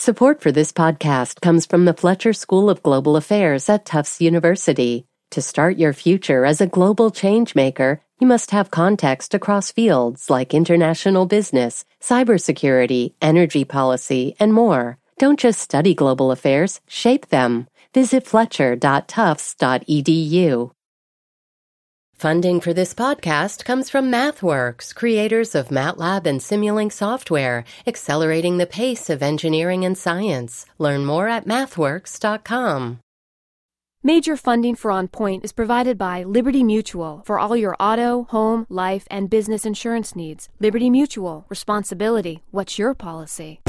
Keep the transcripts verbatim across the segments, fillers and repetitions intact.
Support for this podcast comes from the Fletcher School of Global Affairs at Tufts University. To start your future as a global changemaker, you must have context across fields like international business, cybersecurity, energy policy, and more. Don't just study global affairs, shape them. Visit fletcher dot tufts dot e d u. Funding for this podcast comes from MathWorks, creators of MATLAB and Simulink software, accelerating the pace of engineering and science. Learn more at mathworks dot com. Major funding for On Point is provided by Liberty Mutual for all your auto, home, life, and business insurance needs. Liberty Mutual. Responsibility. What's your policy?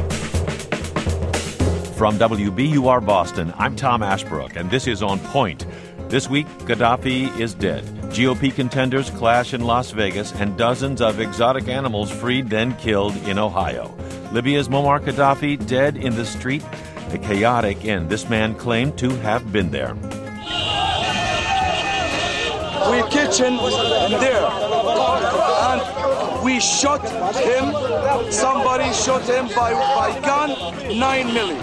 From W B U R Boston, I'm Tom Ashbrook, and this is On Point. This week, Gaddafi is dead. G O P contenders clash in Las Vegas, and dozens of exotic animals freed then killed in Ohio. Libya's Muammar Gaddafi dead in the street. A chaotic end. This man claimed to have been there. We kitchen there, and we shot him. Somebody shot him by, by gun, nine million.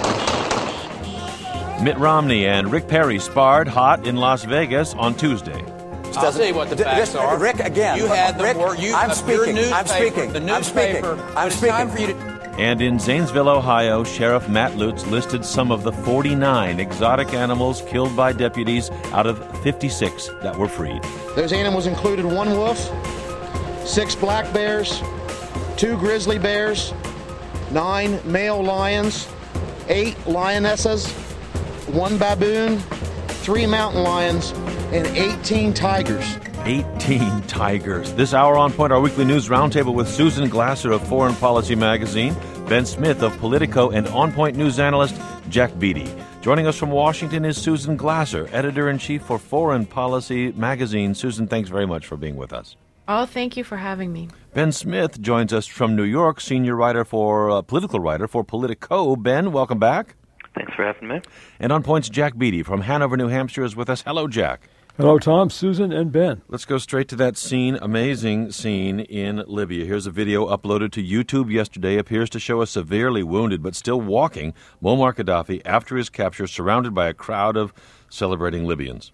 Mitt Romney and Rick Perry sparred hot in Las Vegas on Tuesday. I'll tell you what the facts this, are. Rick, again. You had the Rick, word. You, I'm uh, speaking. Your I'm speaking. The I'm speaking. newspaper. I'm it's speaking. time for you to. And in Zanesville, Ohio, Sheriff Matt Lutz listed some of the forty-nine exotic animals killed by deputies out of fifty-six that were freed. Those animals included one wolf, six black bears, two grizzly bears, nine male lions, eight lionesses, one baboon, three mountain lions, and eighteen tigers. eighteen tigers. This hour on Point, our weekly news roundtable with Susan Glasser of Foreign Policy Magazine, Ben Smith of Politico, and On Point news analyst Jack Beatty. Joining us from Washington is Susan Glasser, editor-in-chief for Foreign Policy Magazine. Susan, thanks very much for being with us. Oh, thank you for having me. Ben Smith joins us from New York, senior writer for, uh, political writer for Politico. Ben, welcome back. Thanks for having me. And On Point's Jack Beatty from Hanover, New Hampshire is with us. Hello, Jack. Hello, Tom, Susan, and Ben. Let's go straight to that scene, amazing scene in Libya. Here's a video uploaded to YouTube yesterday. Appears to show a severely wounded but still walking Muammar Gaddafi after his capture, surrounded by a crowd of celebrating Libyans.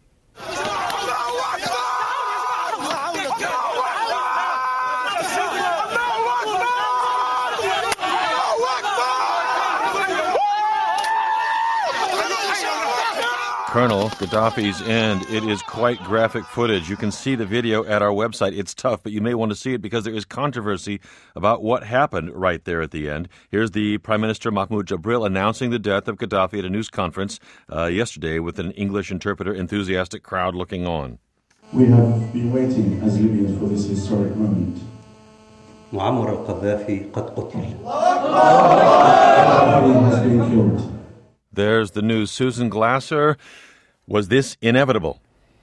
Colonel Gaddafi's end. It is quite graphic footage. You can see the video at our website. It's tough, but you may want to see it because there is controversy about what happened right there at the end. Here's the Prime Minister Mahmoud Jabril announcing the death of Gaddafi at a news conference uh, yesterday with an English interpreter, enthusiastic crowd looking on. We have been waiting as Libyans for this historic moment. Muammar al-Gaddafi قد قتل. Gaddafi has been killed. There's the news. Susan Glasser, was this inevitable?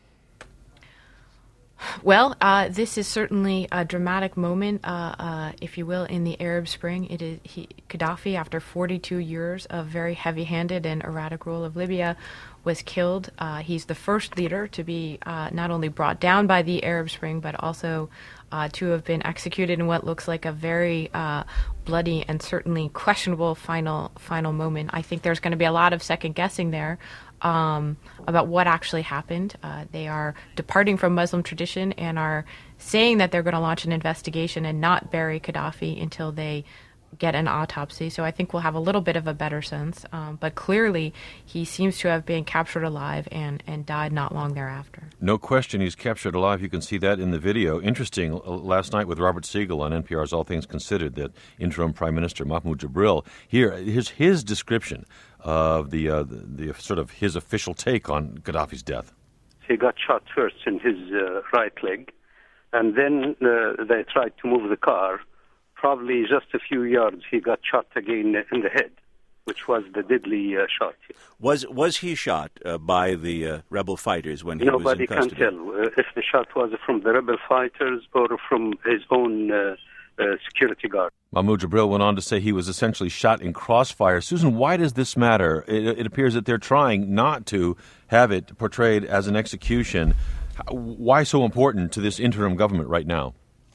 Well, uh, this is certainly a dramatic moment, uh, uh, if you will, in the Arab Spring. It is he, Gaddafi, after forty-two years of very heavy-handed and erratic rule of Libya, was killed. Uh, he's the first leader to be uh, not only brought down by the Arab Spring, but also uh, to have been executed in what looks like a very uh, bloody and certainly questionable final final moment. I think there's going to be a lot of second guessing there um, about what actually happened. Uh, they are departing from Muslim tradition and are saying that they're going to launch an investigation and not bury Gaddafi until they get an autopsy. So I think we'll have a little bit of a better sense. Um, but clearly, he seems to have been captured alive and, and died not long thereafter. No question he's captured alive. You can see that in the video. Interesting, last night with Robert Siegel on N P R's All Things Considered, that interim Prime Minister Mahmoud Jabril, here, here's his description of the, uh, the, the sort of his official take on Gaddafi's death. He got shot first in his uh, right leg, and then uh, they tried to move the car. Probably just a few yards, he got shot again in the head, which was the deadly uh, shot. Was was he shot uh, by the uh, rebel fighters when he Nobody was in custody? can tell uh, if the shot was from the rebel fighters or from his own uh, uh, security guard. Mahmoud Jabril went on to say he was essentially shot in crossfire. Susan, why does this matter? It, it appears that they're trying not to have it portrayed as an execution. Why so important to this interim government right now?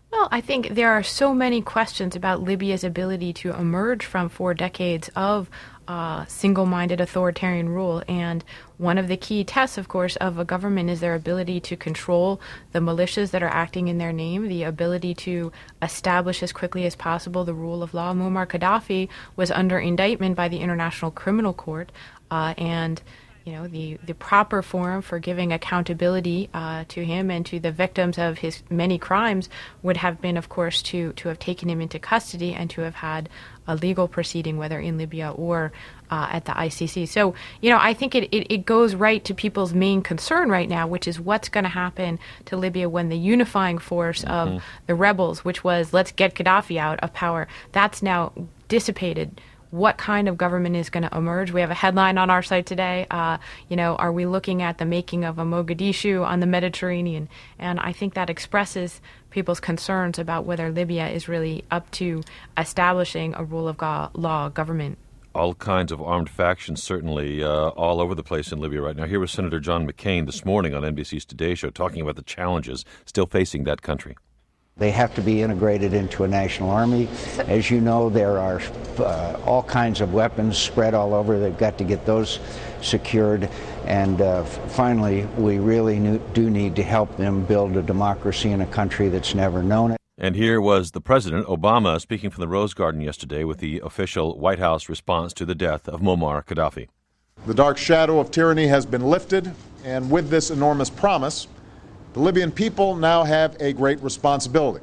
Well, I think there are so many questions about Libya's ability to emerge from four decades of uh, single-minded authoritarian rule. And one of the key tests, of course, of a government is their ability to control the militias that are acting in their name, the ability to establish as quickly as possible the rule of law. Muammar Gaddafi was under indictment by the International Criminal Court, uh, and You know, the, the proper forum for giving accountability uh, to him and to the victims of his many crimes would have been, of course, to, to have taken him into custody and to have had a legal proceeding, whether in Libya or uh, at the I C C. So, you know, I think it, it, it goes right to people's main concern right now, which is what's going to happen to Libya when the unifying force mm-hmm. of the rebels, which was let's get Gaddafi out of power, that's now dissipated. What kind of government is going to emerge? We have a headline on our site today. Uh, you know, are we looking at the making of a Mogadishu on the Mediterranean? And I think that expresses people's concerns about whether Libya is really up to establishing a rule of go- law government. All kinds of armed factions, certainly, uh, all over the place in Libya right now. Here was Senator John McCain this morning on N B C's Today Show talking about the challenges still facing that country. They have to be integrated into a national army. As you know, there are uh, all kinds of weapons spread all over. They've got to get those secured. And uh, finally, we really do need to help them build a democracy in a country that's never known it. And here was the President, Obama, speaking from the Rose Garden yesterday with the official White House response to the death of Muammar Gaddafi. The dark shadow of tyranny has been lifted, and with this enormous promise, the Libyan people now have a great responsibility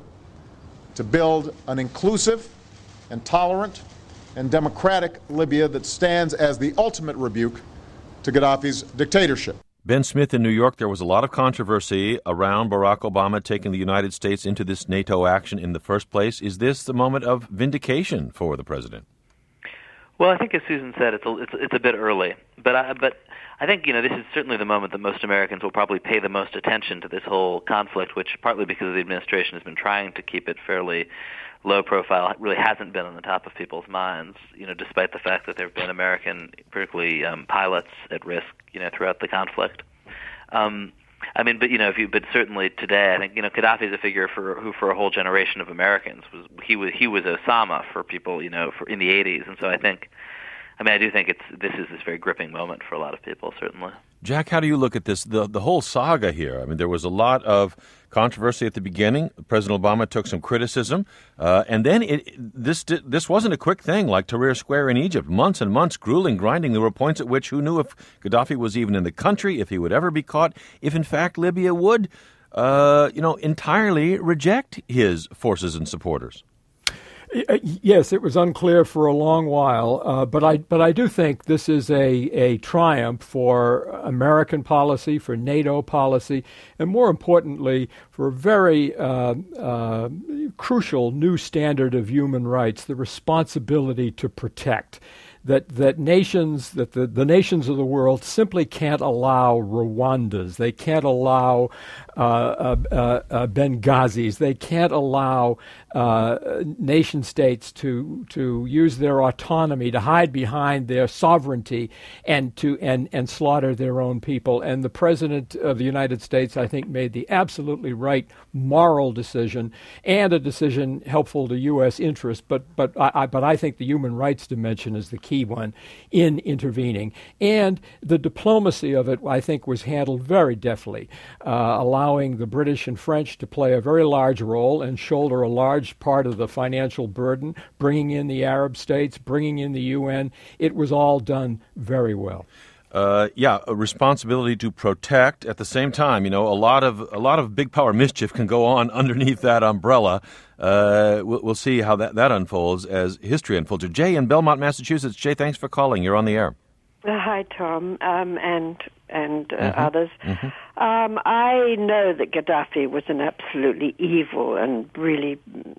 to build an inclusive and tolerant and democratic Libya that stands as the ultimate rebuke to Gaddafi's dictatorship. Ben Smith in New York, there was a lot of controversy around Barack Obama taking the United States into this NATO action in the first place. Is this the moment of vindication for the president? Well, I think as Susan said, it's a, it's, it's a bit early. But I, but I think, you know, this is certainly the moment that most Americans will probably pay the most attention to this whole conflict, which partly because the administration has been trying to keep it fairly low profile, really hasn't been on the top of people's minds, you know, despite the fact that there have been American, particularly um, pilots at risk, you know, throughout the conflict. Um, I mean, but, you know, if you, but certainly today, I think, you know, Gaddafi is a figure for who, for a whole generation of Americans, was he was he was Osama for people, you know, for in the eighties, and so I think, I mean, I do think it's this is this very gripping moment for a lot of people, certainly. Jack, how do you look at this, the the whole saga here? I mean, there was a lot of controversy at the beginning. President Obama took some criticism, uh, and then it, this this wasn't a quick thing like Tahrir Square in Egypt. Months and months, grueling, grinding. There were points at which who knew if Gaddafi was even in the country, if he would ever be caught, if in fact Libya would, uh, you know, entirely reject his forces and supporters. Yes, it was unclear for a long while, uh, but I but I do think this is a, a triumph for American policy, for NATO policy, and more importantly, for a very uh, uh, crucial new standard of human rights, the responsibility to protect. That that nations, that the, the nations of the world simply can't allow Rwandas. They can't allow uh, uh, uh, Benghazis. They can't allow uh, nation states to to use their autonomy, to hide behind their sovereignty, and to and, and slaughter their own people. And the President of the United States, I think, made the absolutely right moral decision and a decision helpful to U S interests. But but I, but I think the human rights dimension is the key one in intervening. And the diplomacy of it, I think, was handled very deftly, uh, allowing the British and French to play a very large role and shoulder a large part of the financial burden, bringing in the Arab states, bringing in the U N. It was all done very well. Uh, yeah, a responsibility to protect. At the same time, you know, a lot of a lot of big power mischief can go on underneath that umbrella. Uh, we'll, we'll see how that, that unfolds as history unfolds. Jay in Belmont, Massachusetts. Jay, thanks for calling. You're on the air. Uh, hi, Tom, um, and and uh, mm-hmm. others. Mm-hmm. Um, I know that Gaddafi was an absolutely evil and really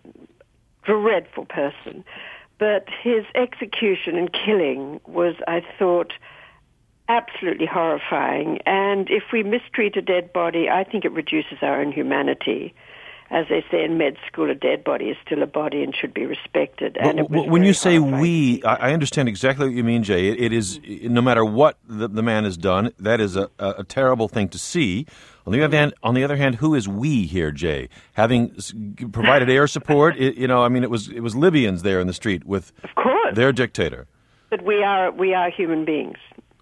dreadful person, but his execution and killing was, I thought, absolutely horrifying. And if we mistreat a dead body, I think it reduces our own humanity. As they say in med school, a dead body is still a body and should be respected. And well, it was when you say horrifying. we, I understand exactly what you mean, Jay. It, it is, no matter what the, the man has done, that is a, a, a terrible thing to see. On the other hand, on the other hand, who is we here, Jay? Having s- provided air support, it, you know, I mean, it was it was Libyans there in the street with of course. their dictator. But we are we are human beings.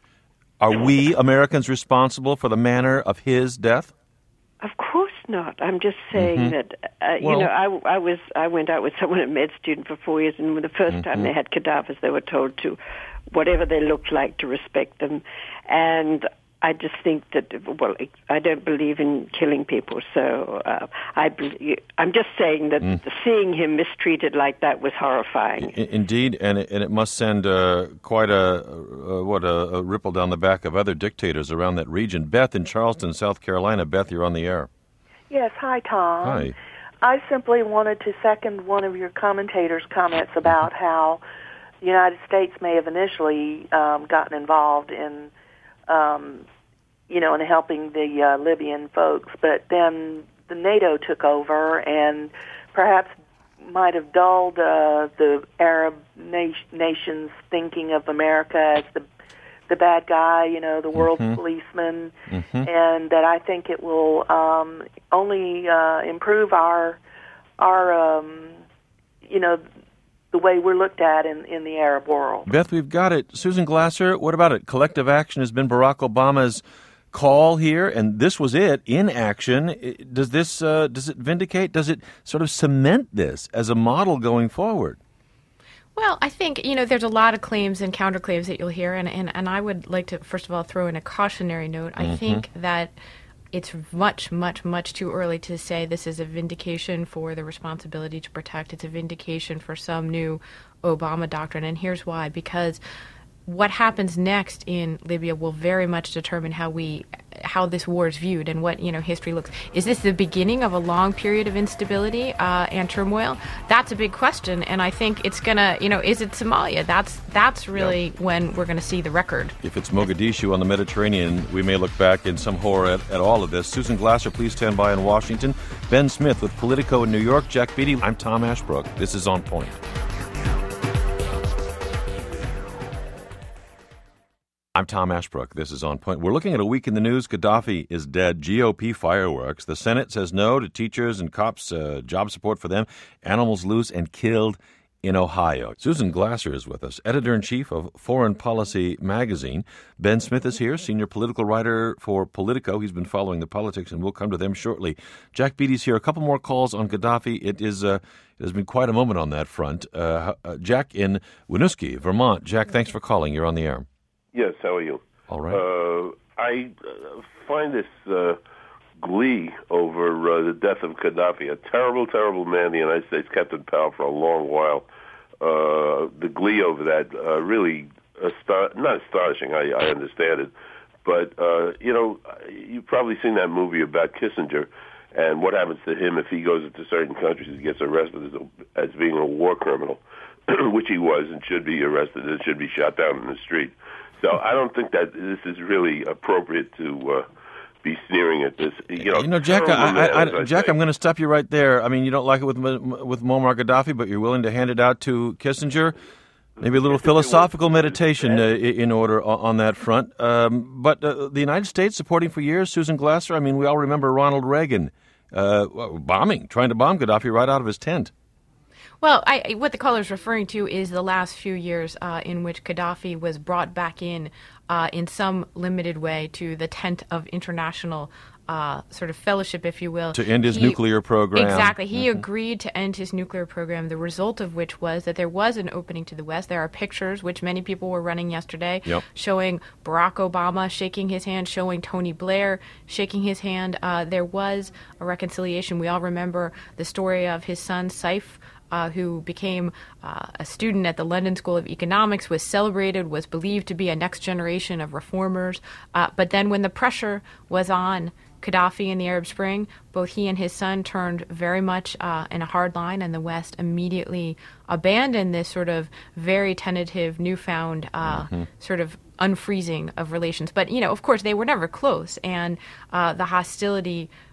Are we Americans responsible for the manner of his death? Of course not. I'm just saying Mhm. that uh, Well- you know I, I was I went out with someone, a med student, for four years, and the 1st time Mhm. they had cadavers, they were told to, whatever they looked like, to respect them, and I just think that, well, I don't believe in killing people, so uh, I believe, I'm just saying that Mm. seeing him mistreated like that was horrifying. I- indeed, and it, and it must send uh, quite a uh, what a, a ripple down the back of other dictators around that region. Beth in Charleston, South Carolina. Beth, you're on the air. Yes, hi, Tom. Hi. I simply wanted to second one of your commentators' comments about how the United States may have initially um, gotten involved in, um, you know, in helping the uh, Libyan folks, but then the NATO took over and perhaps might have dulled uh, the Arab na- nations thinking of America as the the bad guy, you know, the world Mhm. policeman, Mhm. and that I think it will um, only uh, improve our our um, you know the way we're looked at in in the Arab world. Beth, we've got it. Susan Glasser, what about it? Collective action has been Barack Obama's call here, and this was it in action. I- Does this uh, does it vindicate? Does it sort of cement this as a model going forward? Well, I think, you know, there's a lot of claims and counterclaims that you'll hear, and, and, and I would like to, first of all, throw in a cautionary note. I Mhm. think that it's much, much, much too early to say this is a vindication for the responsibility to protect. It's a vindication for some new Obama doctrine, and here's why. Because what happens next in Libya will very much determine how we, how this war is viewed and what, you know, history looks. Is this the beginning of a long period of instability uh, and turmoil? That's a big question, and I think it's gonna, you know, is it Somalia? That's that's really when we're gonna see the record. If it's Mogadishu on the Mediterranean, we may look back in some horror at, at all of this. Susan Glasser, please stand by in Washington. Ben Smith with Politico in New York. Jack Beatty, I'm Tom Ashbrook. This is On Point. I'm Tom Ashbrook. This is On Point. We're looking at a week in the news. Gaddafi is dead. G O P fireworks. The Senate says no to teachers and cops, uh, job support for them. Animals loose and killed in Ohio. Susan Glasser is with us, editor-in-chief of Foreign Policy magazine. Ben Smith is here, senior political writer for Politico. He's been following the politics, and we'll come to them shortly. Jack Beatty's here. A couple more calls on Gaddafi. It is uh, it has been quite a moment on that front. Uh, uh, Jack in Winooski, Vermont. Jack, thanks for calling. You're on the air. Yes, how are you? All right. Uh, I uh, find this uh, glee over uh, the death of Gaddafi, a terrible, terrible man the United States kept in power for a long while. Uh, the glee over that uh, really, aston- not astonishing, I, I understand it, but, uh, you know, you've probably seen that movie about Kissinger and what happens to him if he goes into certain countries and gets arrested as, a, as being a war criminal, which he was and should be arrested and should be shot down in the street. So I don't think that this is really appropriate to uh, be sneering at this. You know, You know, Jack, terrible I, man, I, as I, I Jack, say. I'm going to stop you right there. I mean, you don't like it with with Muammar Gaddafi, but you're willing to hand it out to Kissinger. Maybe a little philosophical meditation uh, in order on, on that front. Um, but uh, the United States supporting for years, Susan Glasser. I mean, we all remember Ronald Reagan uh, bombing, trying to bomb Gaddafi right out of his tent. Well, I, what the caller is referring to is the last few years uh, in which Gaddafi was brought back in uh, in some limited way to the tent of international uh, sort of fellowship, if you will. To end his He- nuclear program. Exactly. He Mhm. agreed to end his nuclear program, the result of which was that there was an opening to the West. There are pictures, which many people were running yesterday, Yep. showing Barack Obama shaking his hand, showing Tony Blair shaking his hand. Uh, there was a reconciliation. We all remember the story of his son, Saif, Uh, who became uh, a student at the London School of Economics, was celebrated, was believed to be a next generation of reformers. Uh, but then when the pressure was on Gaddafi in the Arab Spring, both he and his son turned very much uh, in a hard line, and the West immediately abandoned this sort of very tentative, newfound uh, Mhm. sort of unfreezing of relations. But, you know, of course, they were never close, and uh, the hostility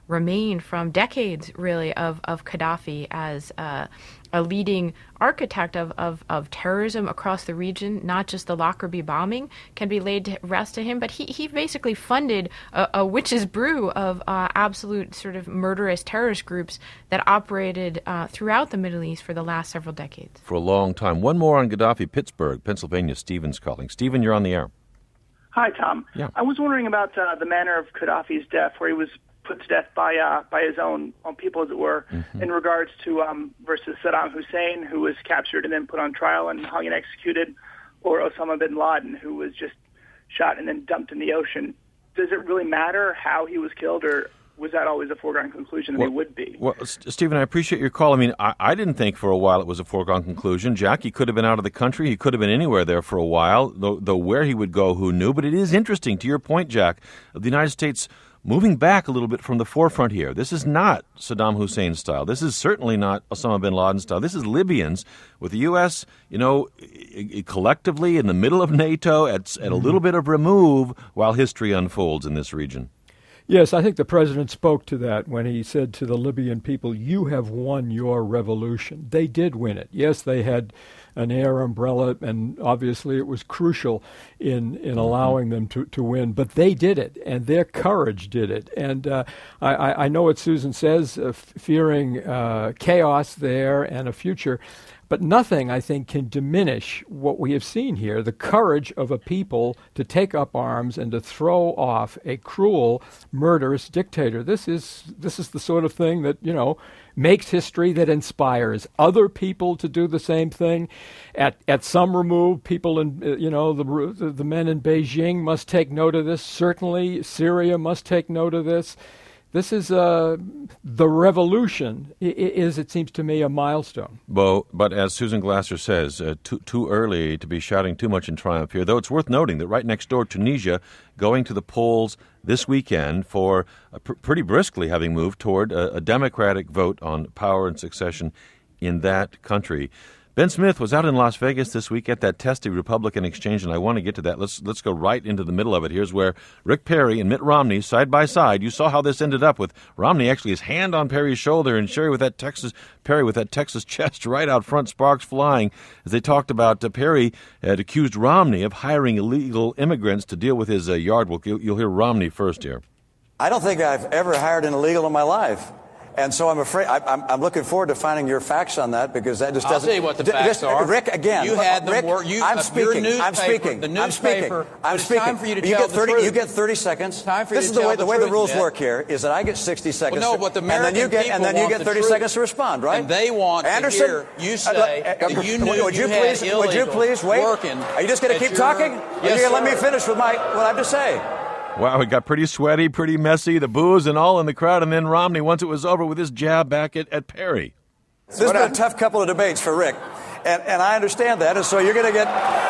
remain from decades, really, of, of Gaddafi as uh, a leading architect of, of, of terrorism across the region. Not just the Lockerbie bombing can be laid to rest to him, but he, he basically funded a, a witch's brew of uh, absolute sort of murderous terrorist groups that operated uh, throughout the Middle East for the last several decades. For a long time. One more on Gaddafi. Pittsburgh, Pennsylvania. Stephen's calling. Stephen, you're on the air. Hi, Tom. Yeah. I was wondering about uh, the manner of Gaddafi's death, where he was put to death by uh, by his own, own people, as it were, mm-hmm. in regards to um, versus Saddam Hussein, who was captured and then put on trial and hung and executed, or Osama bin Laden, who was just shot and then dumped in the ocean. Does it really matter how he was killed, or was that always a foregone conclusion that well, he would be? Well, Stephen, I appreciate your call. I mean, I, I didn't think for a while it was a foregone conclusion. Jackie could have been out of the country. He could have been anywhere there for a while, though, though where he would go, who knew. But it is interesting, to your point, Jack, of the United States moving back a little bit from the forefront here. This is not Saddam Hussein style. This is certainly not Osama bin Laden style. This is Libyans with the U S, you know, collectively in the middle of NATO at, at a little bit of remove while history unfolds in this region. Yes, I think the president spoke to that when he said to the Libyan people, you have won your revolution. They did win it. Yes, they had an air umbrella, and obviously it was crucial in, in allowing them to, to win. But they did it, and their courage did it. And uh, I, I know what Susan says, uh, fearing uh, chaos there and a future. But nothing, I think, can diminish what we have seen here, the courage of a people to take up arms and to throw off a cruel, murderous dictator. This is this is the sort of thing that, you know, makes history, that inspires other people to do the same thing. At at some remove, people in, uh, you know, the, the men in Beijing must take note of this. Certainly, Syria must take note of this. This is uh, the revolution is, it seems to me, a milestone. Bo, but as Susan Glasser says, uh, too, too early to be shouting too much in triumph here, though it's worth noting that right next door, Tunisia, going to the polls this weekend for uh, pr- pretty briskly having moved toward a, a democratic vote on power and succession in that country. Ben Smith was out in Las Vegas this week at that testy Republican exchange, and I want to get to that. Let's let's go right into the middle of it. Here's where Rick Perry and Mitt Romney, side by side. You saw how this ended up with Romney actually his hand on Perry's shoulder and Sherry with that Texas Perry with that Texas chest right out front, sparks flying as they talked about uh, Perry had accused Romney of hiring illegal immigrants to deal with his uh, yard work. You'll, you'll hear Romney first here. I don't think I've ever hired an illegal in my life. And so I'm afraid, I, I'm, I'm looking forward to finding your facts on that, because that just doesn't... I'll tell you what the d- facts just, are. Rick, again... You had them Rick, work... You, I'm uh, speaking, your I'm speaking, the I'm newspaper, speaking, I'm it's speaking. time for you to you tell get thirty, the truth. You get thirty seconds. Time for this you is to the way, tell the way the truth, rules Ned. work here is that I get sixty seconds. Well, no, to, but the and then you American get, people and then you want get the thirty truth. seconds to respond, right? And they want Anderson, to hear you say uh, uh, that you knew would you, you please, had would you please wait? working. Are you just going to keep your, talking? Yes, Are you going to let me finish with my what I have to say? Wow, it got pretty sweaty, pretty messy, the booze and all in the crowd, and then Romney, once it was over, with his jab back at, at Perry. This has been a tough couple of debates for Rick, and, and I understand that, and so you're going to get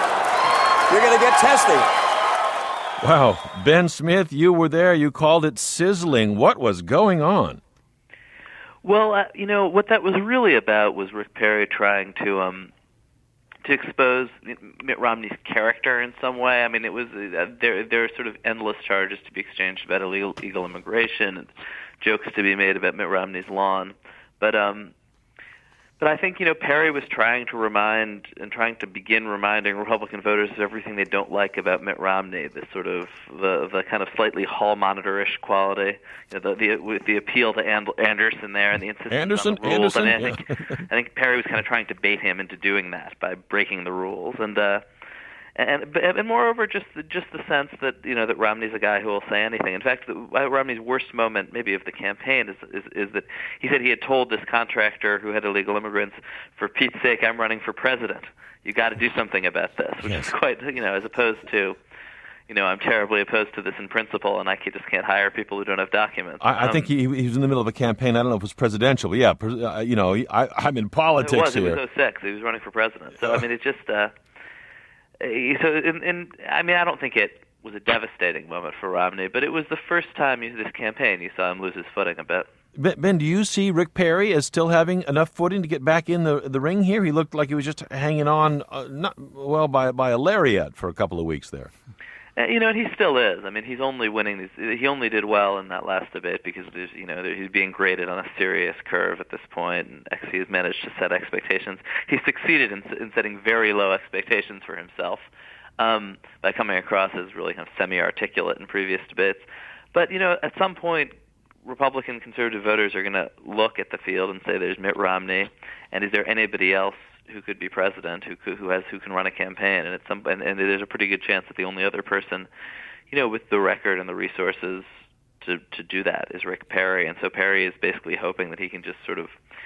you're going to get testy. Wow, Ben Smith, you were there. You called it sizzling. What was going on? Well, uh, you know what that was really about was Rick Perry trying to um, to expose Mitt Romney's character in some way. I mean, it was uh, there. There are sort of endless charges to be exchanged about illegal, illegal immigration and jokes to be made about Mitt Romney's lawn, but um, but I think you know Perry was trying to remind and trying to begin reminding Republican voters of everything they don't like about Mitt Romney. This sort of the the kind of slightly hall monitor-ish quality, you know, the the, with the appeal to And- Anderson there and the insistence Anderson, on the rules. Anderson, and I yeah. think I think Perry was kind of trying to bait him into doing that by breaking the rules and. Uh, And, and moreover, just the, just the sense that you know that Romney's a guy who will say anything. In fact, the, Romney's worst moment, maybe of the campaign, is, is is that he said he had told this contractor who had illegal immigrants, "For Pete's sake, I'm running for president. You got to do something about this," which yes. is quite you know as opposed to. You know, I'm terribly opposed to this in principle, and I just can't hire people who don't have documents. I, I um, think he, he was in the middle of a campaign. I don't know if it was presidential, but yeah, uh, you know, I, I'm in politics it was, here. It was oh six. He was running for president. So, I mean, it just... Uh, So, in, in, I mean, I don't think it was a devastating moment for Romney, but it was the first time in this campaign you saw him lose his footing a bit. Ben, do you see Rick Perry as still having enough footing to get back in the the ring here? He looked like he was just hanging on, uh, not well, by by a lariat for a couple of weeks there. Uh, you know, and he still is. I mean, he's only winning these. He only did well in that last debate because there's, you know, he's being graded on a serious curve at this point, and he has managed to set expectations. He succeeded in, in setting very low expectations for himself um, by coming across as really kind of semi-articulate in previous debates. But you know, at some point, Republican conservative voters are going to look at the field and say, "There's Mitt Romney, and is there anybody else who could be president, who could, who has who can run a campaign?" And it's some, and, and there's a pretty good chance that the only other person, you know, with the record and the resources to to do that is Rick Perry. And so Perry is basically hoping that he can just sort of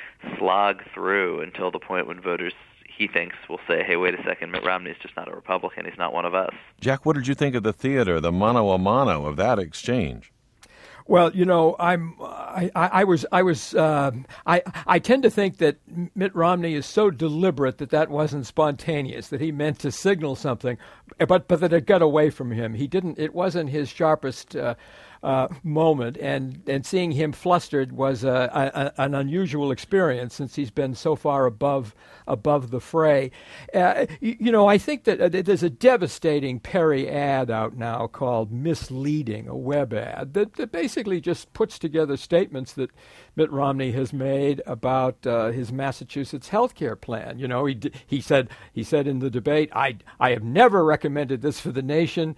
slog through until the point when voters, he thinks, will say, "Hey, wait a second, Mitt Romney is just not a Republican. He's not one of us." Jack, what did you think of the theater, the mano a mano of that exchange? Well, you know, I'm, I, I, I was, I was, uh, I, I tend to think that Mitt Romney is so deliberate that that wasn't spontaneous, that he meant to signal something, but, but that it got away from him. He didn't, it wasn't his sharpest, uh, uh, moment, and, and seeing him flustered was a, a, an unusual experience since he's been so far above above the fray. Uh, you, you know, I think that uh, there's a devastating Perry ad out now called Misleading, a web ad, that, that basically just puts together statements that Mitt Romney has made about uh, his Massachusetts health care plan. You know, he d- he said he said in the debate, I I have never recommended this for the nation.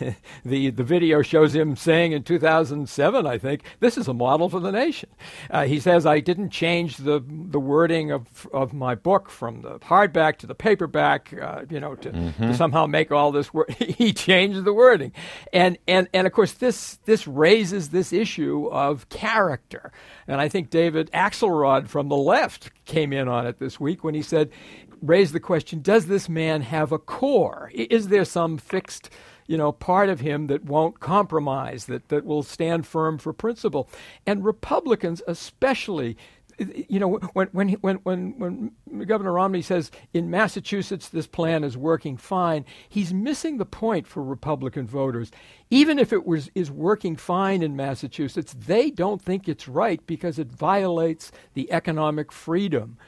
the the video shows him saying in two thousand seven, I think, this is a model for the nation. Uh, he says, I didn't change the the wording of of my book from the hardback to the paperback, uh, you know, to, mm-hmm. to somehow make all this work. He changed the wording, and and and of course this this raises this issue of character. And I think David Axelrod from the left came in on it this week when he said, raised the question, does this man have a core? Is there some fixed, you know, part of him that won't compromise, that, that will stand firm for principle? And Republicans especially, you know, when when when when when Governor Romney says in Massachusetts this plan is working fine, he's missing the point for Republican voters. Even if it was is working fine in Massachusetts, they don't think it's right because it violates the economic freedom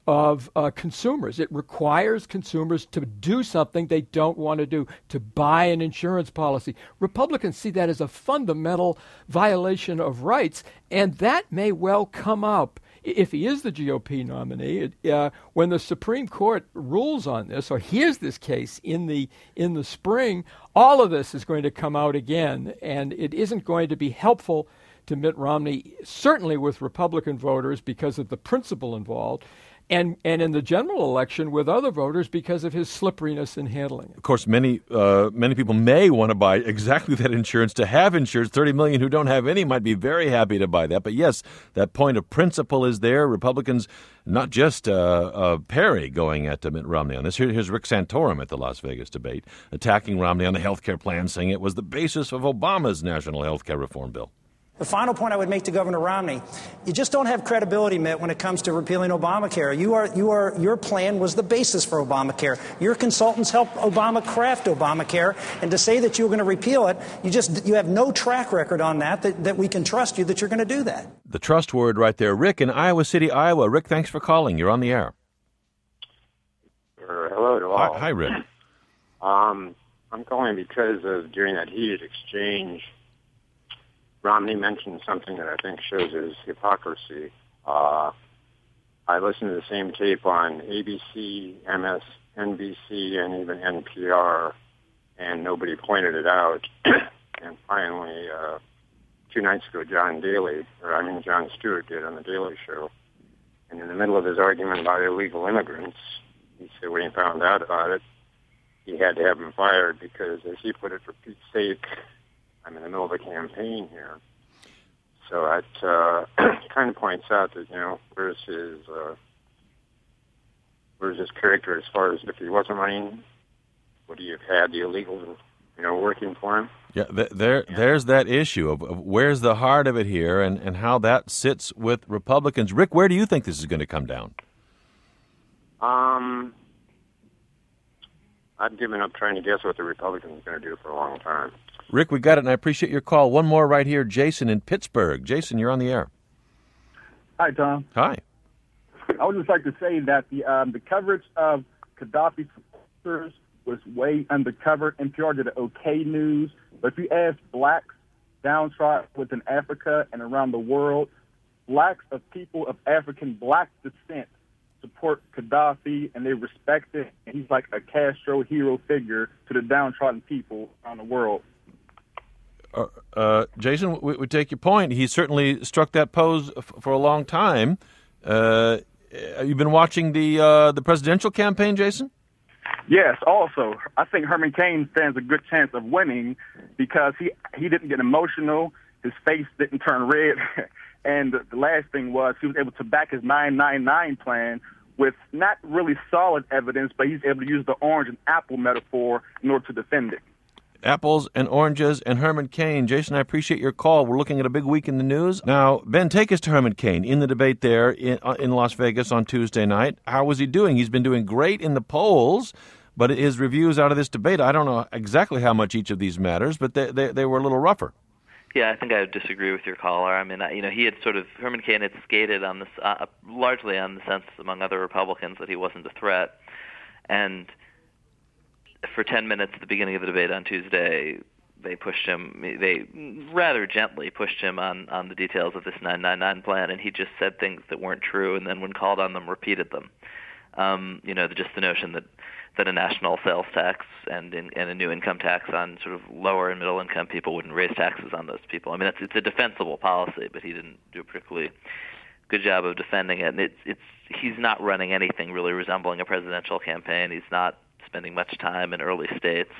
of uh, consumers. It requires consumers to do something they don't want to do, to buy an insurance policy. Republicans see that as a fundamental violation of rights, and that may well come up if he is the G O P nominee, uh, when the Supreme Court rules on this or hears this case in the in the spring, all of this is going to come out again, and it isn't going to be helpful to Mitt Romney, certainly with Republican voters because of the principle involved, and and in the general election with other voters because of his slipperiness in handling it. Of course, many uh, many people may want to buy exactly that insurance, to have insurance. thirty million who don't have any might be very happy to buy that. But yes, that point of principle is there. Republicans, not just uh, uh, Perry going at uh, Mitt Romney on this. Here, here's Rick Santorum at the Las Vegas debate, attacking Romney on the health care plan, saying it was the basis of Obama's national health care reform bill. The final point I would make to Governor Romney, you just don't have credibility, Mitt, when it comes to repealing Obamacare. You are, you are, your plan was the basis for Obamacare. Your consultants helped Obama craft Obamacare, and to say that you were going to repeal it, you just you have no track record on that, that, that we can trust you that you're going to do that. The trust word right there. Rick in Iowa City, Iowa. Rick, thanks for calling. You're on the air. Uh, hello to all. Hi, hi Rick. Um, I'm calling because of during that heated exchange, Romney mentioned something that I think shows his hypocrisy. Uh, I listened to the same tape on A B C, M S N B C, and even N P R, and nobody pointed it out. And finally, uh, two nights ago, John Daly, or I mean Jon Stewart did on The Daily Show, and in the middle of his argument about illegal immigrants, he said when he found out about it, he had to have him fired because, as he put it, for Pete's sake, I'm in the middle of a campaign here. So that uh, kind of points out that, you know, where's his, uh, where's his character as far as if he wasn't running, would he have had the illegals, you know, working for him? Yeah, th- there, yeah. There's that issue of, of where's the heart of it here and, and how that sits with Republicans. Rick, where do you think this is going to come down? Um, I've given up trying to guess what the Republicans are going to do for a long time. Rick, we got it, and I appreciate your call. One more right here, Jason in Pittsburgh. Jason, you're on the air. Hi, Tom. Hi. I would just like to say that the um, the coverage of Gaddafi supporters was way undercover. N P R did an okay news. But if you ask blacks downtrodden within Africa and around the world, blacks of people of African black descent support Gaddafi, and they respect it. And he's like a Castro hero figure to the downtrodden people around the world. Uh, uh, Jason, we, we take your point. He certainly struck that pose f- for a long time. Uh, have you been watching the uh, the presidential campaign, Jason? Yes, also, I think Herman Cain stands a good chance of winning because he, he didn't get emotional, his face didn't turn red, and the last thing was he was able to back his nine nine nine plan with not really solid evidence, but he's able to use the orange and apple metaphor in order to defend it. Apples and oranges and Herman Cain. Jason, I appreciate your call. We're looking at a big week in the news. Now, Ben, take us to Herman Cain in the debate there in, uh, in Las Vegas on Tuesday night. How was he doing? He's been doing great in the polls, but his reviews out of this debate, I don't know exactly how much each of these matters, but they, they, they were a little rougher. Yeah, I think I would disagree with your caller. I mean, you know, he had sort of, Herman Cain had skated on this, uh, largely on the sense among other Republicans that he wasn't a threat. And for ten minutes at the beginning of the debate on Tuesday, they pushed him, they rather gently pushed him on, on the details of this nine nine nine plan, and he just said things that weren't true, and then when called on them, repeated them. Um, you know, just the notion that, that a national sales tax and, in, and a new income tax on sort of lower and middle income people wouldn't raise taxes on those people. I mean, it's, it's a defensible policy, but he didn't do a particularly good job of defending it. And it's, it's, he's not running anything really resembling a presidential campaign. He's not spending much time in early states.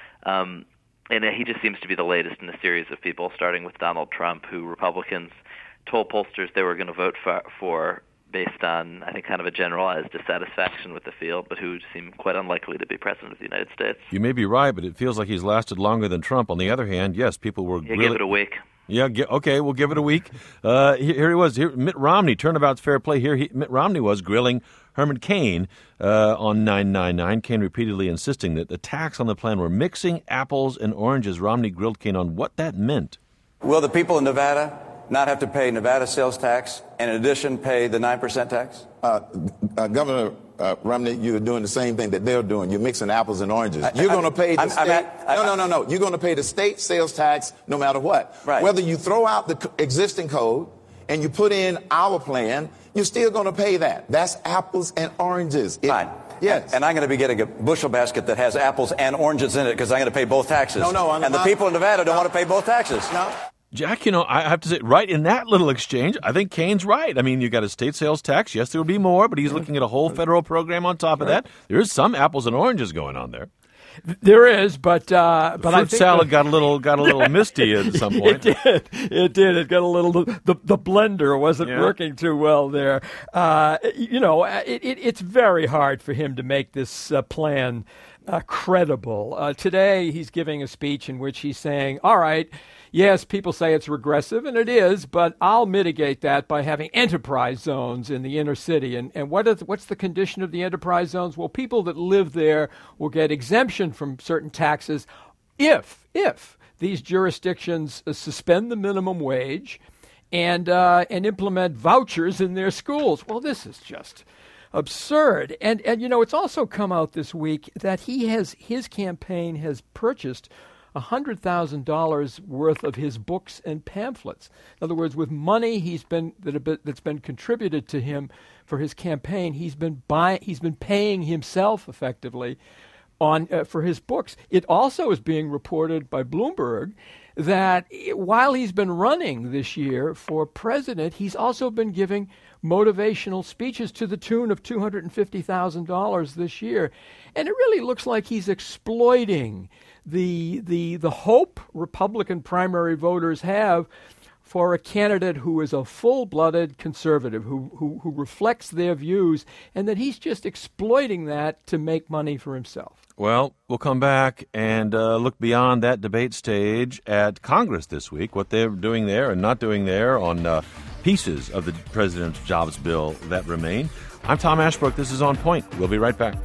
Um, and he just seems to be the latest in a series of people, starting with Donald Trump, who Republicans told pollsters they were going to vote for, for based on, I think, kind of a generalized dissatisfaction with the field, but who seem quite unlikely to be president of the United States. You may be right, but it feels like he's lasted longer than Trump. On the other hand, yes, people were yeah, really... give it a week. Yeah, ge- okay, we'll give it a week. Uh, here, here he was. Here, Mitt Romney, turnabout's fair play. Here he, Mitt Romney was grilling Herman Cain uh, on nine nine nine. Cain repeatedly insisting that the tax on the plan were mixing apples and oranges. Romney grilled Cain on what that meant. Will the people in Nevada not have to pay Nevada sales tax and in addition pay the nine percent tax? Uh, uh, Governor uh, Romney, you're doing the same thing that they're doing. You're mixing apples and oranges. You're going to pay the I'm, state. I'm at, no, no, no, no. You're going to pay the state sales tax no matter what. Right. Whether you throw out the existing code and you put in our plan, you're still going to pay that. That's apples and oranges. It, Fine. Yes. And, and I'm going to be getting a bushel basket that has apples and oranges in it because I'm going to pay both taxes. No, no. I'm, and the I'm, people in Nevada don't no, want to pay both taxes. No. Jack, you know, I have to say, right in that little exchange, I think Cain's right. I mean, you got a state sales tax. Yes, there will be more, but he's looking at a whole federal program on top of that. There is some apples and oranges going on there. There is, but uh, but fruit I think salad the, got a little got a little misty at some point. It did. It did. It got a little. The the blender wasn't yeah. working too well there. Uh, you know, it, it, it's very hard for him to make this uh, plan uh, credible. Uh, today, he's giving a speech in which he's saying, "All right, yes, people say it's regressive, and it is, but I'll mitigate that by having enterprise zones in the inner city." And, and what is, what's the condition of the enterprise zones? Well, people that live there will get exemption from certain taxes if, if these jurisdictions uh, suspend the minimum wage and, uh, and implement vouchers in their schools. Well, this is just absurd. And, and, you know, it's also come out this week that he has, his campaign has purchased one hundred thousand dollars worth of his books and pamphlets. In other words, with money he's been that a bit, that's been contributed to him for his campaign, he's been buying, he's been paying himself effectively on uh, for his books. It also is being reported by Bloomberg that while he's been running this year for president, he's also been giving motivational speeches to the tune of two hundred fifty thousand dollars this year. And it really looks like he's exploiting the the the hope Republican primary voters have for a candidate who is a full-blooded conservative, who, who who reflects their views, and that he's just exploiting that to make money for himself. Well, we'll come back and uh, look beyond that debate stage at Congress this week, what they're doing there and not doing there on uh, pieces of the president's jobs bill that remain. I'm Tom Ashbrook. This is On Point. We'll be right back.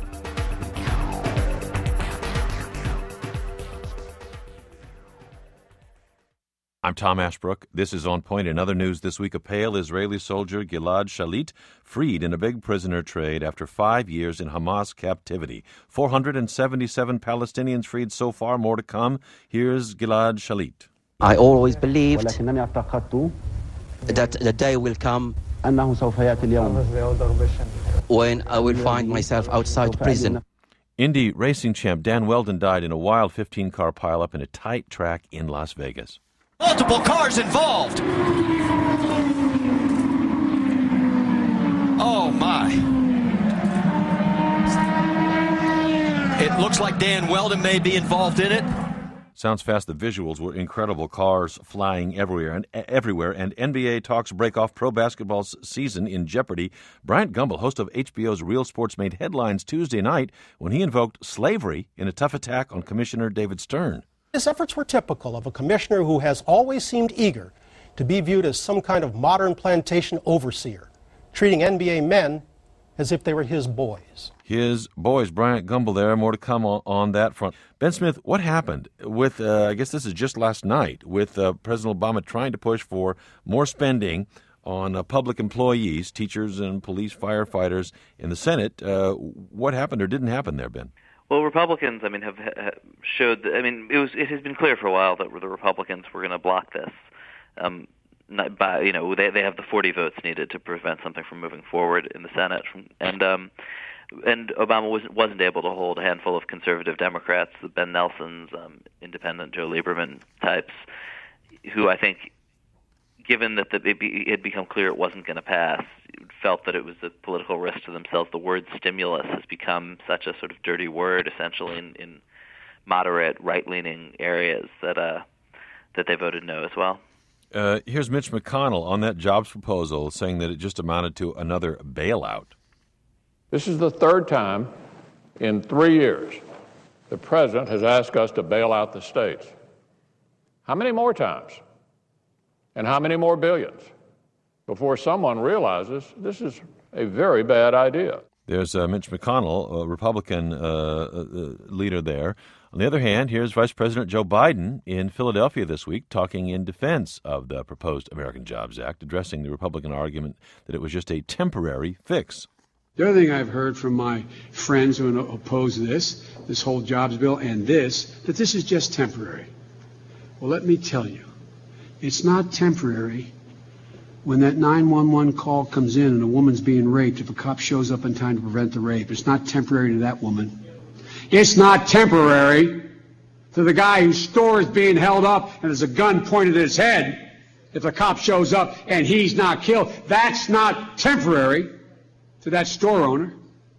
I'm Tom Ashbrook. This is On Point. In other news this week, a pale Israeli soldier, Gilad Shalit, freed in a big prisoner trade after five years in Hamas captivity. four hundred seventy-seven Palestinians freed so far, more to come. Here's Gilad Shalit. I always believed that the day will come when I will find myself outside prison. Indy racing champ Dan Weldon died in a wild fifteen-car pileup in a tight track in Las Vegas. Multiple cars involved. Oh, my. It looks like Dan Weldon may be involved in it. Sounds fast. The visuals were incredible. Cars flying everywhere and everywhere. And N B A talks break off pro basketball's season in jeopardy. Bryant Gumbel, host of H B O's Real Sports, made headlines Tuesday night when he invoked slavery in a tough attack on Commissioner David Stern. His efforts were typical of a commissioner who has always seemed eager to be viewed as some kind of modern plantation overseer, treating N B A men as if they were his boys. His boys, Bryant Gumbel there. More to come on, on that front. Ben Smith, what happened with, uh, I guess this is just last night, with uh, President Obama trying to push for more spending on uh, public employees, teachers and police firefighters in the Senate. Uh, what happened or didn't happen there, Ben? Well, Republicans, I mean, have, have showed. That, I mean, it was. It has been clear for a while that the Republicans were going to block this. Um, not by, you know, they they have the forty votes needed to prevent something from moving forward in the Senate, from, and um, and Obama wasn't wasn't able to hold a handful of conservative Democrats, the Ben Nelsons, um, independent Joe Lieberman types, who I think, given that the, it, be, it had become clear it wasn't going to pass, felt that it was a political risk to themselves. The word stimulus has become such a sort of dirty word, essentially, in, in moderate, right-leaning areas that uh, that they voted no as well. Uh, here's Mitch McConnell on that jobs proposal saying that it just amounted to another bailout. This is the third time in three years the president has asked us to bail out the states. How many more times? And how many more billions before someone realizes this is a very bad idea? There's uh, Mitch McConnell, a Republican uh, uh, leader there. On the other hand, here's Vice President Joe Biden in Philadelphia this week talking in defense of the proposed American Jobs Act, addressing the Republican argument that it was just a temporary fix. The other thing I've heard from my friends who oppose this, this whole jobs bill and this, that this is just temporary. Well, let me tell you, it's not temporary when that nine one one call comes in and a woman's being raped if a cop shows up in time to prevent the rape. It's not temporary to that woman. It's not temporary to the guy whose store is being held up and there's a gun pointed at his head if the cop shows up and he's not killed. That's not temporary to that store owner.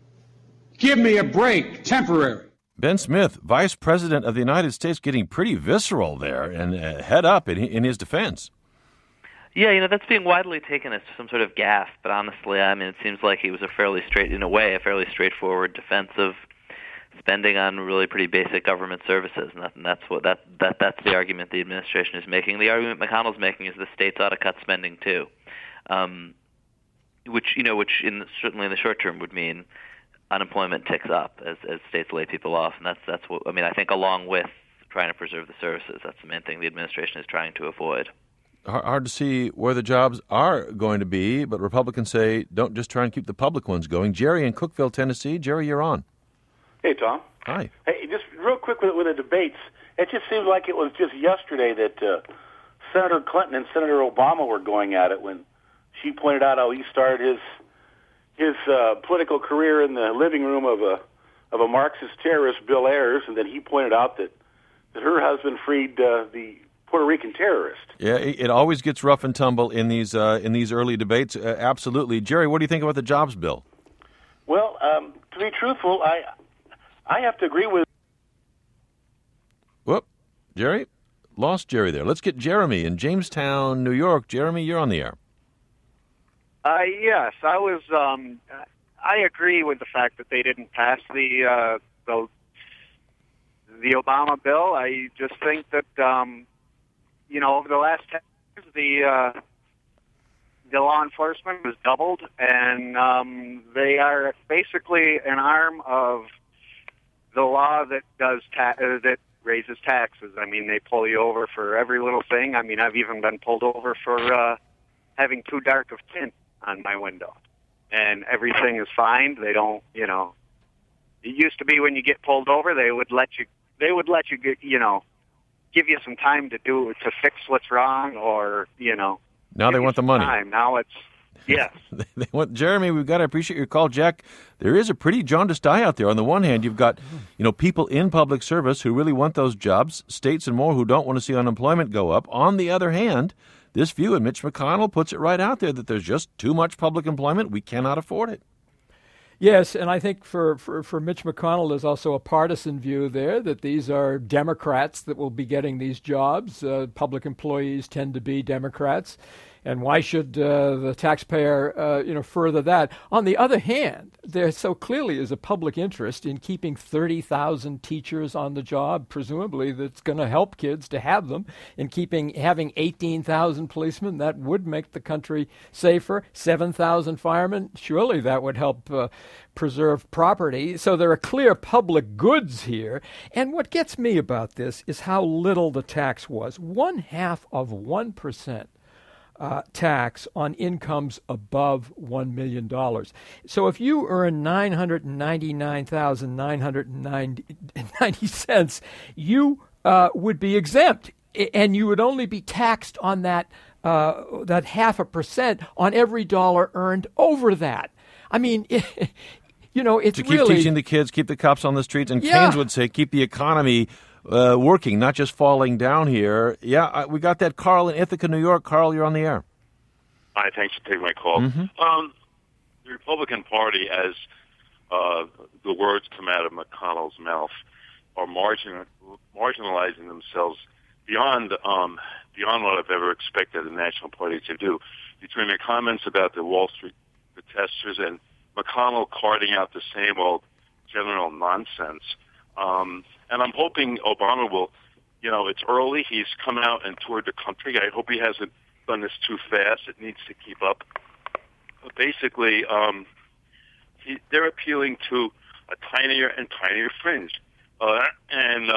Give me a break. Temporary. Ben Smith, Vice President of the United States, getting pretty visceral there and uh, head up in, in his defense. Yeah, you know, that's being widely taken as some sort of gaffe, but honestly, I mean, it seems like he was a fairly straight, in a way, a fairly straightforward defense of spending on really pretty basic government services, and, that, and that's what that, that that's the argument the administration is making. The argument McConnell's making is the states ought to cut spending too, um, which you know, which in certainly in the short term would mean unemployment ticks up as as states lay people off, and that's that's what I mean. I think along with trying to preserve the services, that's the main thing the administration is trying to avoid. Hard to see where the jobs are going to be, but Republicans say don't just try and keep the public ones going. Jerry in Cookeville, Tennessee. Jerry, you're on. Hey, Tom. Hi. Hey, just real quick with, with the debates, it just seems like it was just yesterday that uh, Senator Clinton and Senator Obama were going at it when she pointed out how he started his his uh, political career in the living room of a of a Marxist terrorist, Bill Ayers, and then he pointed out that, that her husband freed uh, the Puerto Rican terrorist. Yeah, it, it always gets rough and tumble in these uh, in these early debates. Uh, absolutely, Jerry. What do you think about the jobs bill? Well, um, to be truthful, I I have to agree with. Whoop, Jerry, lost Jerry there. Let's get Jeremy in Jamestown, New York. Jeremy, you're on the air. Uh, yes, I was. Um, I agree with the fact that they didn't pass the uh, the the Obama bill. I just think that. Um, You know, over the last ten years, the uh, the law enforcement has doubled, and um, they are basically an arm of the law that does ta- uh, that raises taxes. I mean, they pull you over for every little thing. I mean, I've even been pulled over for uh, having too dark of tint on my window. And everything is fine. They don't, you know, it used to be when you get pulled over, they would let you, they would let you get, you know, give you some time to do, to fix what's wrong, or, you know. Now they want the money. Time. Now it's, yes. They want, Jeremy, we've got to appreciate your call. Jack, there is a pretty jaundiced eye out there. On the one hand, you've got, you know, people in public service who really want those jobs, states and more who don't want to see unemployment go up. On the other hand, this view, and Mitch McConnell puts it right out there, that there's just too much public employment. We cannot afford it. Yes, and I think for, for, for Mitch McConnell, there's also a partisan view there that these are Democrats that will be getting these jobs. Uh, public employees tend to be Democrats. And why should uh, the taxpayer, uh, you know, further that? On the other hand, there so clearly is a public interest in keeping thirty thousand teachers on the job, presumably that's going to help kids to have them, and keeping having eighteen thousand policemen. That would make the country safer. seven thousand firemen, surely that would help uh, preserve property. So there are clear public goods here. And what gets me about this is how little the tax was. One half of one percent. Uh, tax on incomes above one million dollars. So if you earn nine hundred ninety-nine thousand nine hundred ninety cents, you uh, would be exempt, and you would only be taxed on that uh, that half a percent on every dollar earned over that. I mean, it, you know, it's to keep really, teaching the kids, keep the cops on the streets, and yeah. Keynes would say keep the economy Uh, working, not just falling down here. Yeah, uh, we got that. Carl in Ithaca, New York. Carl, you're on the air. Hi, thanks for taking my call. Mm-hmm. Um, the Republican Party, as uh, the words come out of McConnell's mouth, are margin, marginalizing themselves beyond um, beyond what I've ever expected the National Party to do. Between their comments about the Wall Street protesters and McConnell carting out the same old general nonsense. Um, and I'm hoping Obama will, you know, it's early. He's come out and toured the country. I hope he hasn't done this too fast. It needs to keep up. But basically, um, he, they're appealing to a tinier and tinier fringe. Uh, and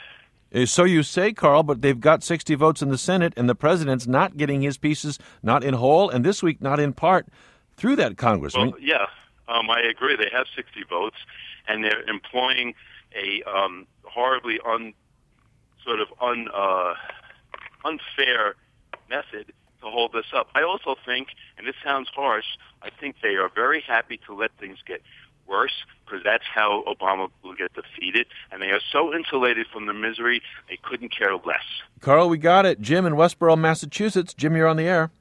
uh, So you say, Carl, but they've got sixty votes in the Senate, and the president's not getting his pieces, not in whole, and this week not in part, through that Congress. Well, I mean, yeah, um, I agree. They have sixty votes, and they're employing a um, horribly un, sort of un, uh, unfair method to hold this up. I also think, and this sounds harsh, I think they are very happy to let things get worse, because that's how Obama will get defeated, and they are so insulated from the misery, they couldn't care less. Carl, we got it. Jim in Westboro, Massachusetts. Jim, you're on the air.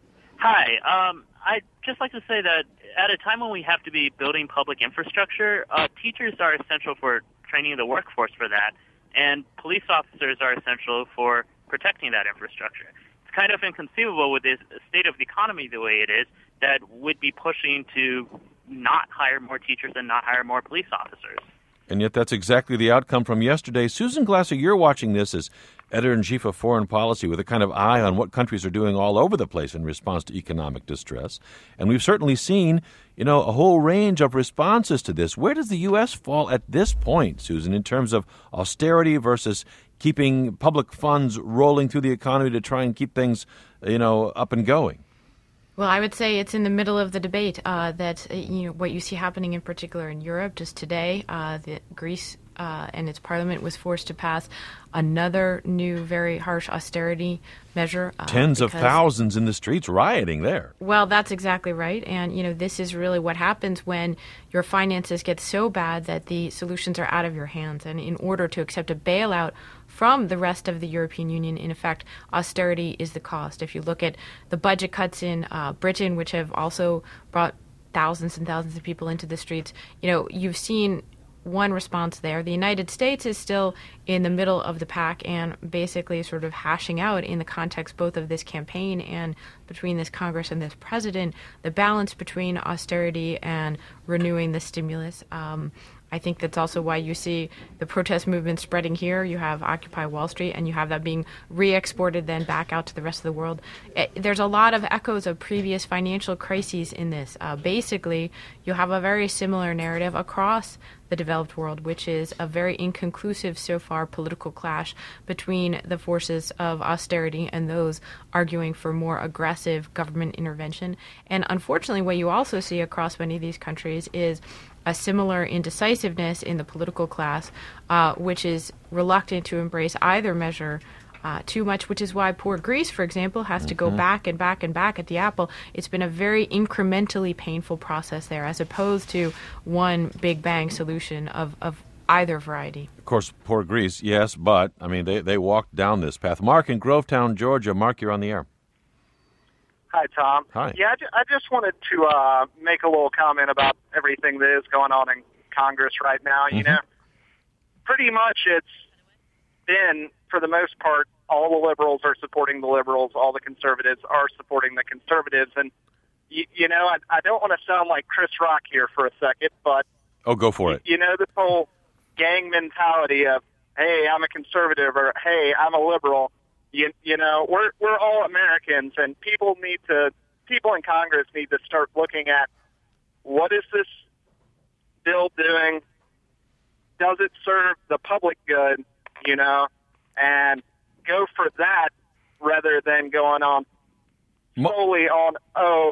Hi. Um, I'd just like to say that at a time when we have to be building public infrastructure, uh, teachers are essential for training the workforce for that, and police officers are essential for protecting that infrastructure. It's kind of inconceivable with this state of the economy the way it is that would be pushing to not hire more teachers and not hire more police officers. And yet that's exactly the outcome from yesterday. Susan Glasser, you're watching this as editor-in-chief of Foreign Policy with a kind of eye on what countries are doing all over the place in response to economic distress. And we've certainly seen, you know, a whole range of responses to this. Where does the U S fall at this point, Susan, in terms of austerity versus keeping public funds rolling through the economy to try and keep things, you know, up and going? Well, I would say it's in the middle of the debate uh, that uh, you know what you see happening in particular in Europe. Just today, uh, the Greece uh, and its parliament was forced to pass another new, very harsh austerity measure. Uh, Tens of thousands in the streets rioting there. Well, that's exactly right. And, you know, this is really what happens when your finances get so bad that the solutions are out of your hands. And in order to accept a bailout from the rest of the European Union, in effect, austerity is the cost. If you look at the budget cuts in uh, Britain, which have also brought thousands and thousands of people into the streets, you know, you've seen one response there. The United States is still in the middle of the pack and basically sort of hashing out in the context both of this campaign and between this Congress and this president, the balance between austerity and renewing the stimulus. Um, I think that's also why you see the protest movement spreading here. You have Occupy Wall Street, and you have that being re-exported then back out to the rest of the world. It, there's a lot of echoes of previous financial crises in this. Uh, basically, you have a very similar narrative across the developed world, which is a very inconclusive so far political clash between the forces of austerity and those arguing for more aggressive government intervention. And unfortunately, what you also see across many of these countries is a similar indecisiveness in the political class, uh, which is reluctant to embrace either measure uh, too much, which is why poor Greece, for example, has mm-hmm. to go back and back and back at the apple. It's been a very incrementally painful process there, as opposed to one big bang solution of, of either variety. Of course, poor Greece, yes, but, I mean, they, they walked down this path. Mark in Grovetown, Georgia. Mark, you're on the air. Hi, Tom. Hi. Yeah, I, ju- I just wanted to uh, make a little comment about everything that is going on in Congress right now. Mm-hmm. You know, pretty much it's been, for the most part, all the liberals are supporting the liberals, all the conservatives are supporting the conservatives. And, you, you know, I, I don't want to sound like Chris Rock here for a second, but... Oh, go for it. You know, this whole gang mentality of, hey, I'm a conservative, or hey, I'm a liberal. You, you know, we're we're all Americans, and people need to, people in Congress need to start looking at what is this bill doing? Does it serve the public good? You know, and go for that rather than going on solely on, oh,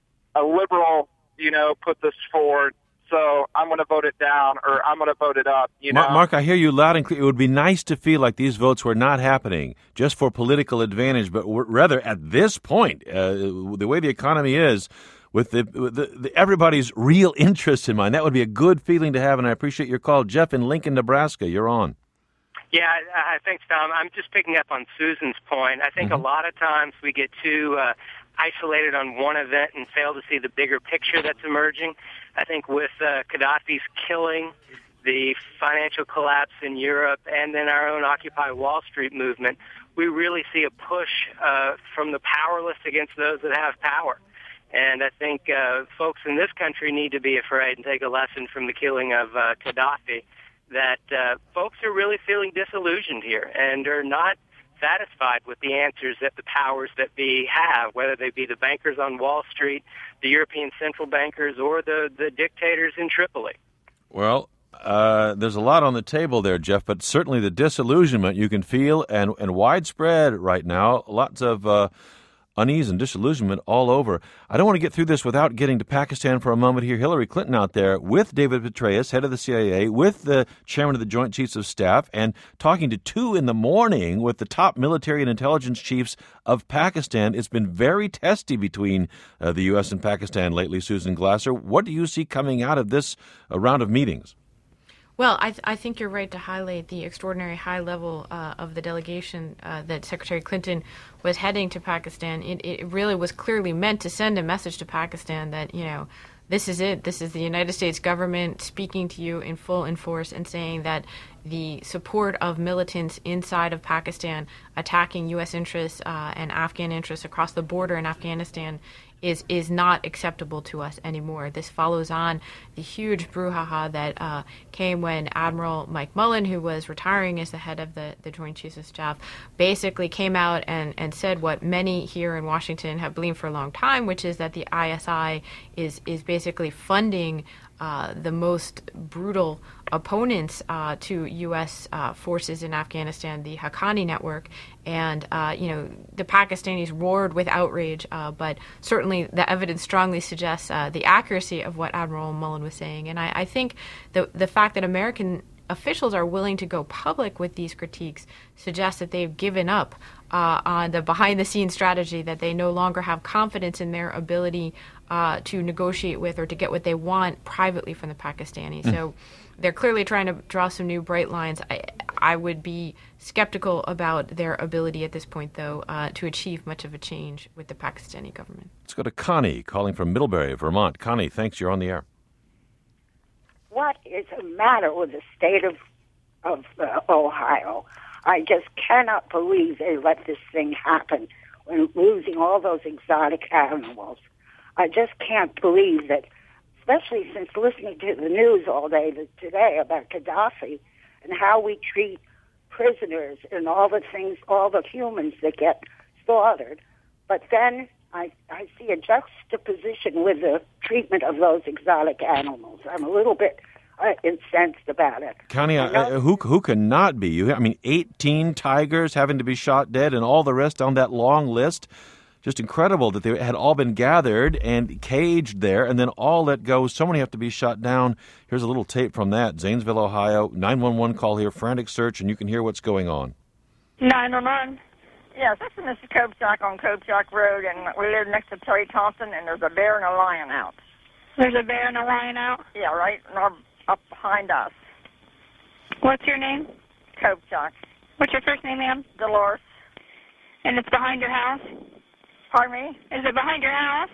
a liberal, you know, put this forward, so I'm going to vote it down, or I'm going to vote it up, you know? Mark, Mark, I hear you loud and clear. It would be nice to feel like these votes were not happening just for political advantage, but rather at this point, uh, the way the economy is, with the, with the, the everybody's real interest in mind. That would be a good feeling to have, and I appreciate your call. Jeff in Lincoln, Nebraska, you're on. Yeah, uh, thanks, Tom. I'm just picking up on Susan's point. I think mm-hmm. a lot of times we get too uh, isolated on one event and fail to see the bigger picture that's emerging. I think with uh, Gaddafi's killing, the financial collapse in Europe, and then our own Occupy Wall Street movement, we really see a push uh, from the powerless against those that have power. And I think uh, folks in this country need to be afraid and take a lesson from the killing of uh, Gaddafi, that uh, folks are really feeling disillusioned here and are not satisfied with the answers that the powers that be have, whether they be the bankers on Wall Street, the European central bankers, or the, the dictators in Tripoli. Well, uh, there's a lot on the table there, Jeff, but certainly the disillusionment you can feel and, and widespread right now. Lots of uh, unease and disillusionment all over. I don't want to get through this without getting to Pakistan for a moment here. Hillary Clinton out there with David Petraeus, head of the C I A, with the chairman of the Joint Chiefs of Staff, and talking to two in the morning with the top military and intelligence chiefs of Pakistan. It's been very testy between uh, the U S and Pakistan lately, Susan Glasser. What do you see coming out of this uh, round of meetings? Well, I, th- I think you're right to highlight the extraordinary high level uh, of the delegation uh, that Secretary Clinton was heading to Pakistan. It, it really was clearly meant to send a message to Pakistan that, you know, this is it. This is the United States government speaking to you in full in force and saying that the support of militants inside of Pakistan attacking U S interests uh, and Afghan interests across the border in Afghanistan is is not acceptable to us anymore. This follows on the huge brouhaha that uh, came when Admiral Mike Mullen, who was retiring as the head of the, the Joint Chiefs of Staff, basically came out and, and said what many here in Washington have believed for a long time, which is that the I S I is, is basically funding Uh, the most brutal opponents uh, to U S uh, forces in Afghanistan, the Haqqani network. And, uh, you know, the Pakistanis roared with outrage, uh, but certainly the evidence strongly suggests uh, the accuracy of what Admiral Mullen was saying. And I, I think the, the fact that American officials are willing to go public with these critiques suggests that they've given up uh, on the behind-the-scenes strategy, that they no longer have confidence in their ability uh, to negotiate with or to get what they want privately from the Pakistanis. Mm. So they're clearly trying to draw some new bright lines. I, I would be skeptical about their ability at this point, though, uh, to achieve much of a change with the Pakistani government. Let's go to Connie, calling from Middlebury, Vermont. Connie, thanks. You're on the air. What is the matter with the state of of uh, Ohio? I just cannot believe they let this thing happen when losing all those exotic animals. I just can't believe that especially since listening to the news all day today about Gaddafi and how we treat prisoners and all the things, all the humans that get slaughtered. But then I, I see a juxtaposition with the treatment of those exotic animals. I'm a little bit uh, incensed about it. Connie, uh, who who cannot be? You, I mean, eighteen tigers having to be shot dead and all the rest on that long list. Just incredible that they had all been gathered and caged there and then all let go. So many have to be shot down. Here's a little tape from that. Zanesville, Ohio, nine one one call here, frantic search, and you can hear what's going on. nine one one. Yes, this is Mister Kopechak on Kopechak Road, and we live next to Terry Thompson, and there's a bear and a lion out. There's a bear and a lion out? Yeah, right up behind us. What's your name? Kopechak. What's your first name, ma'am? Dolores. And it's behind your house? Pardon me? Is it behind your house?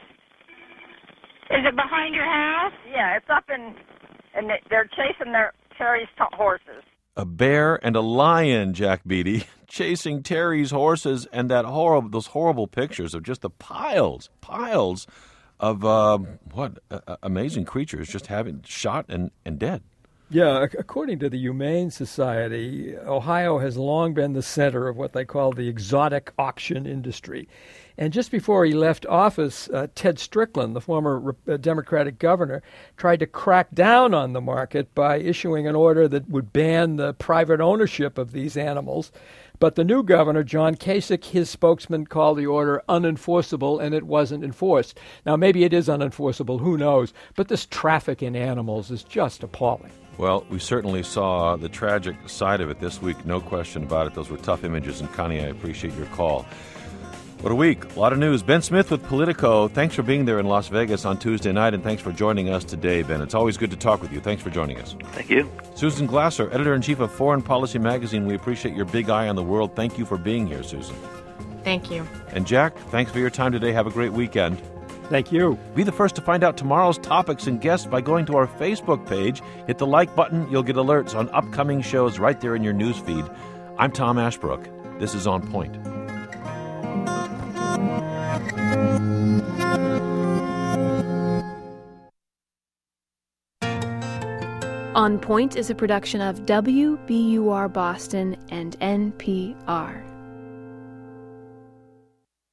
Is it behind your house? Yeah, it's up in, and they're chasing their Terry's t- horses. A bear and a lion, Jack Beatty, chasing Terry's horses, and that horrible, those horrible pictures of just the piles, piles of uh, what uh, amazing creatures just having shot and, and dead. Yeah, according to the Humane Society, Ohio has long been the center of what they call the exotic auction industry. And just before he left office, uh, Ted Strickland, the former uh, Democratic governor, tried to crack down on the market by issuing an order that would ban the private ownership of these animals. But the new governor, John Kasich, his spokesman, called the order unenforceable, and it wasn't enforced. Now, maybe it is unenforceable, who knows? But this traffic in animals is just appalling. Well, we certainly saw the tragic side of it this week, no question about it. Those were tough images, and Connie, I appreciate your call. What a week. A lot of news. Ben Smith with Politico. Thanks for being there in Las Vegas on Tuesday night, and thanks for joining us today, Ben. It's always good to talk with you. Thanks for joining us. Thank you. Susan Glasser, editor-in-chief of Foreign Policy Magazine. We appreciate your big eye on the world. Thank you for being here, Susan. Thank you. And Jack, thanks for your time today. Have a great weekend. Thank you. Be the first to find out tomorrow's topics and guests by going to our Facebook page. Hit the like button. You'll get alerts on upcoming shows right there in your news feed. I'm Tom Ashbrook. This is On Point. On Point is a production of W B U R Boston and N P R.